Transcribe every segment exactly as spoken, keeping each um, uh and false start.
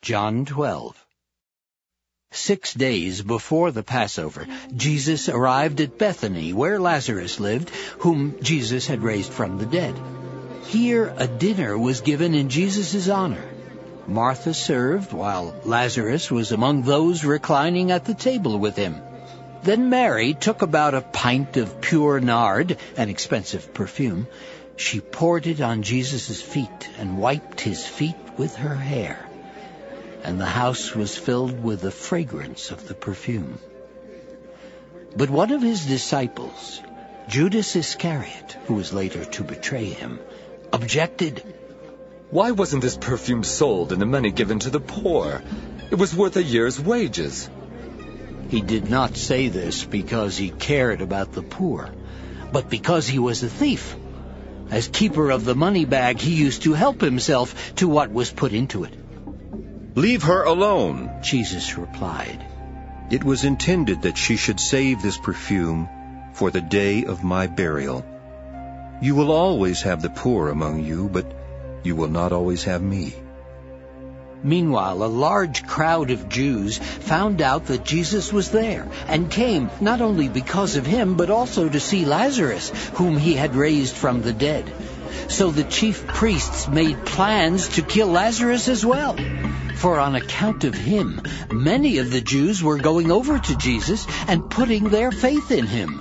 John twelve. Six days before the Passover, Jesus arrived at Bethany, where Lazarus lived, whom Jesus had raised from the dead. Here a dinner was given in Jesus' honor. Martha served, while Lazarus was among those reclining at the table with him. Then Mary took about a pint of pure nard, an expensive perfume. She poured it on Jesus' feet and wiped his feet with her hair. And the house was filled with the fragrance of the perfume. But one of his disciples, Judas Iscariot, who was later to betray him, objected. "Why wasn't this perfume sold and the money given to the poor? It was worth a year's wages." He did not say this because he cared about the poor, but because he was a thief. As keeper of the money bag, he used to help himself to what was put into it. "Leave her alone," Jesus replied. "It was intended that she should save this perfume for the day of my burial. You will always have the poor among you, but you will not always have me." Meanwhile, a large crowd of Jews found out that Jesus was there and came not only because of him, but also to see Lazarus, whom he had raised from the dead. So the chief priests made plans to kill Lazarus as well. For on account of him, many of the Jews were going over to Jesus and putting their faith in him.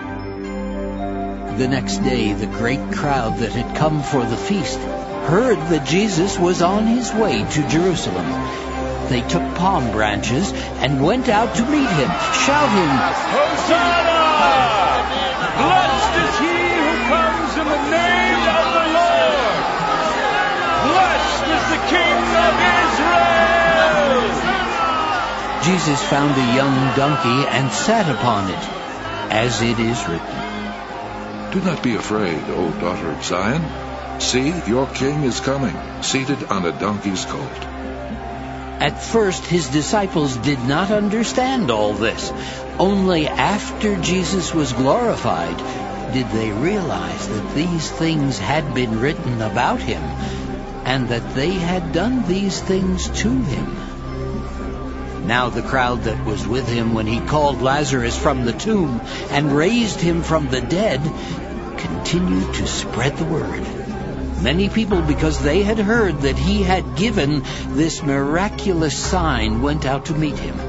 The next day, the great crowd that had come for the feast heard that Jesus was on his way to Jerusalem. They took palm branches and went out to meet him, shouting, "Hosanna! Blessed is he who comes in the name of the Lord! Blessed is the King of Israel!" Jesus found a young donkey and sat upon it, as it is written, "Do not be afraid, O daughter of Zion. See, your king is coming, seated on a donkey's colt." At first, his disciples did not understand all this. Only after Jesus was glorified did they realize that these things had been written about him, and that they had done these things to him. Now the crowd that was with him when he called Lazarus from the tomb and raised him from the dead continued to spread the word. Many people, because they had heard that he had given this miraculous sign, went out to meet him.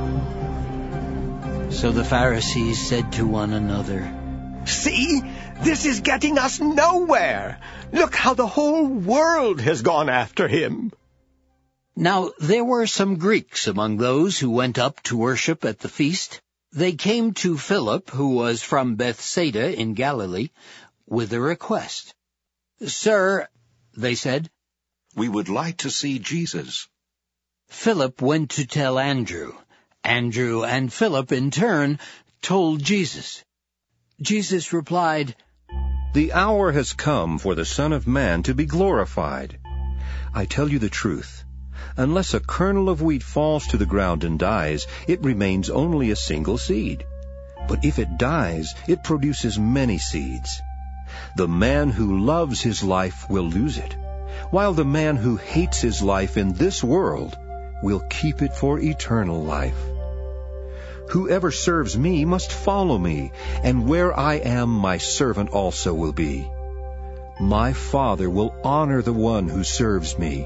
So the Pharisees said to one another, "See, this is getting us nowhere. Look how the whole world has gone after him." Now there were some Greeks among those who went up to worship at the feast. They came to Philip, who was from Bethsaida in Galilee, with a request. "Sir," they said, "we would like to see Jesus." Philip went to tell Andrew. Andrew and Philip, in turn, told Jesus. Jesus replied, "The hour has come for the Son of Man to be glorified. I tell you the truth. Unless a kernel of wheat falls to the ground and dies, it remains only a single seed. But if it dies, it produces many seeds. The man who loves his life will lose it, while the man who hates his life in this world will keep it for eternal life. Whoever serves me must follow me, and where I am, my servant also will be. My Father will honor the one who serves me."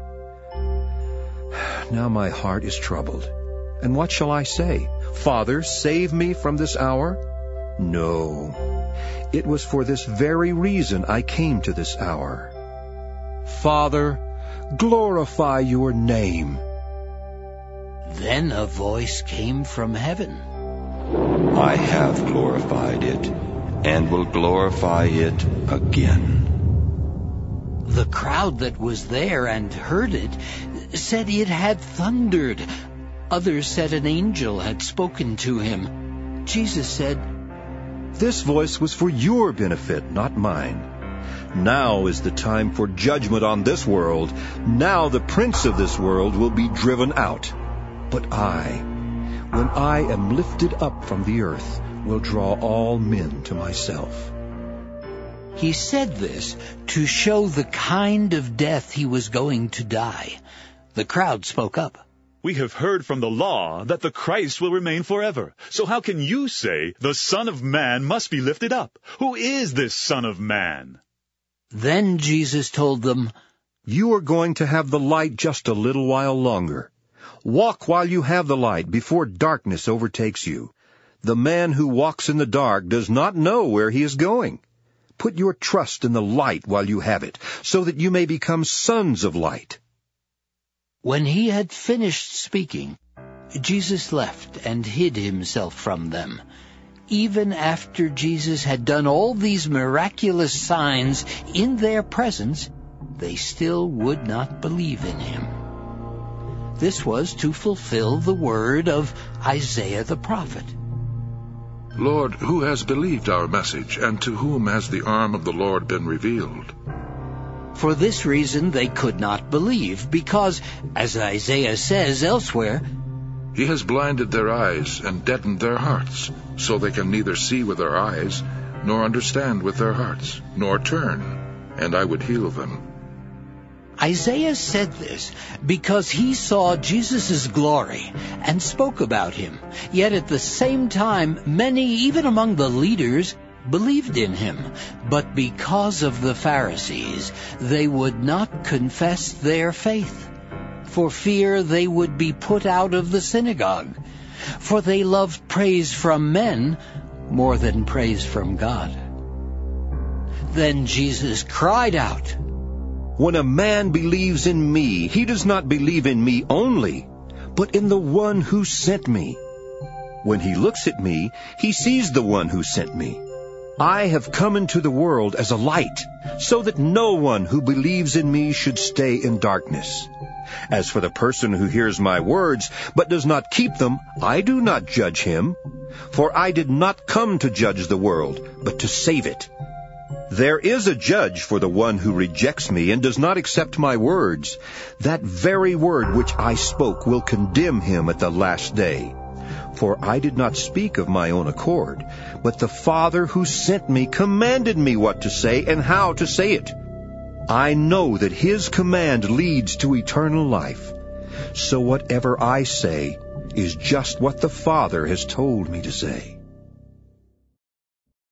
Now my heart is troubled. And what shall I say? "Father, save me from this hour"? No. It was for this very reason I came to this hour. Father, glorify your name. Then a voice came from heaven. I have glorified it, and will glorify it again. The crowd that was there and heard it said it had thundered. Others said an angel had spoken to him. Jesus said, "This voice was for your benefit, not mine. Now is the time for judgment on this world. Now the prince of this world will be driven out. But I, when I am lifted up from the earth, will draw all men to myself." He said this to show the kind of death he was going to die. The crowd spoke up. We have heard from the law that the Christ will remain forever. So how can you say the Son of Man must be lifted up? Who is this Son of Man? Then Jesus told them, You are going to have the light just a little while longer. Walk while you have the light before darkness overtakes you. The man who walks in the dark does not know where he is going. Put your trust in the light while you have it, so that you may become sons of light. When he had finished speaking, Jesus left and hid himself from them. Even after Jesus had done all these miraculous signs in their presence, they still would not believe in him. This was to fulfill the word of Isaiah the prophet. Lord, who has believed our message, and to whom has the arm of the Lord been revealed? For this reason they could not believe, because, as Isaiah says elsewhere, He has blinded their eyes and deadened their hearts, so they can neither see with their eyes, nor understand with their hearts, nor turn, and I would heal them. Isaiah said this because he saw Jesus' glory and spoke about him. Yet at the same time, many, even among the leaders, believed in him. But because of the Pharisees, they would not confess their faith, for fear they would be put out of the synagogue. For they loved praise from men more than praise from God. Then Jesus cried out, When a man believes in me, he does not believe in me only, but in the one who sent me. When he looks at me, he sees the one who sent me. I have come into the world as a light, so that no one who believes in me should stay in darkness. As for the person who hears my words, but does not keep them, I do not judge him. For I did not come to judge the world, but to save it. There is a judge for the one who rejects me and does not accept my words. That very word which I spoke will condemn him at the last day. For I did not speak of my own accord, but the Father who sent me commanded me what to say and how to say it. I know that his command leads to eternal life. So whatever I say is just what the Father has told me to say.